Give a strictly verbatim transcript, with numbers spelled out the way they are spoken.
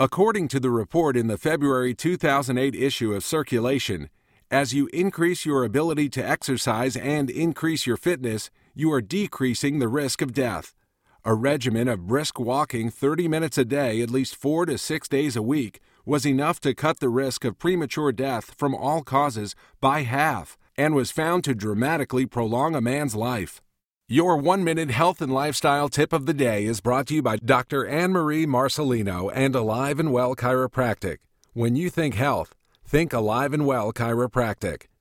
According to the report in the February two thousand eight issue of Circulation, as you increase your ability to exercise and increase your fitness, you are decreasing the risk of death. A regimen of brisk walking thirty minutes a day at least four to six days a week was enough to cut the risk of premature death from all causes by half and was found to dramatically prolong a man's life. Your one-minute health and lifestyle tip of the day is brought to you by Doctor Anne-Marie Marcelino and Alive and Well Chiropractic. When you think health, think Alive and Well Chiropractic.